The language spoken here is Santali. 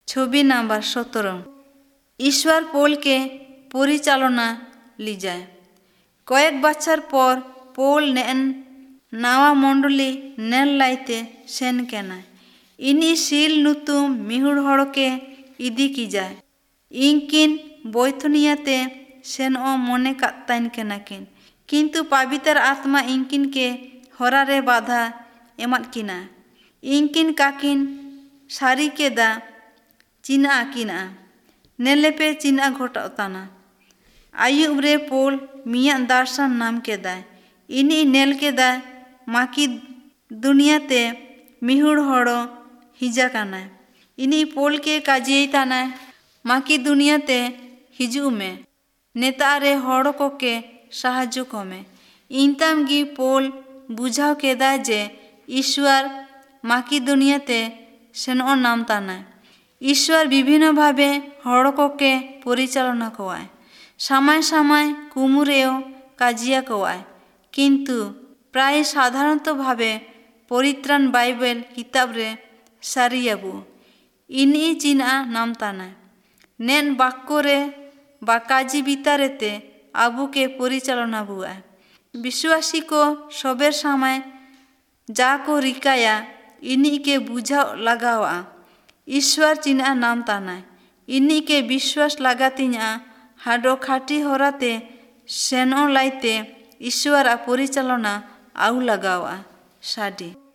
ছবি নাম্বার 17। ईश्वर पोल के परिचालना ली जाए। कয়েক बच्चर पर पोल नेन नावा मंडली नेल लाइते सेन केना इनी सील नुतुम मिहुड़ हड़ के इदी की जाए। इनकिन बोइथनियाते सेन ओ मने कात्ताइन केना किन किंतु पवित्र आत्मा इनकिन के हरारे बाधा एमत किना इनकिन काकिन सारी के दा चिना किना नेलेपे चिना घोटाताना आयुब रे पोल मिया दर्शन नाम के दाय इनी नेल के दाय माकी दुनिया ते मिहुड़ हड़ो हिजा काना इनी पोल के काजे ताना माकी दुनिया ते हिजू में नेतारे हड़ो को के साहाज्य को में इंतम गी पोल बुझाव के दाय जे ईश्वर माकी दुनिया ते सेनो नाम ताना ईश्वर विभिन्न भावे हड़ को के परिचालना कोआय समय समय कुमुरेओ काजिया कोआय किंतु प्राय साधारणत भावे परित्राण बाइबल किताब रे सारियाबू इनी चिना नाम ताना नेन बाक्को रे बाकाजी बितारेते आबू के परिचालना बुआ विश्वासी को सबेर समय जा को रिकाया इनी के बुझा लगावा ईश्वर चिना नाम ताना इनी के विश्वास लगातिना हाडो खाटी होराते सेनो लाइते ईश्वर परिचालना आउ लगावा साडी।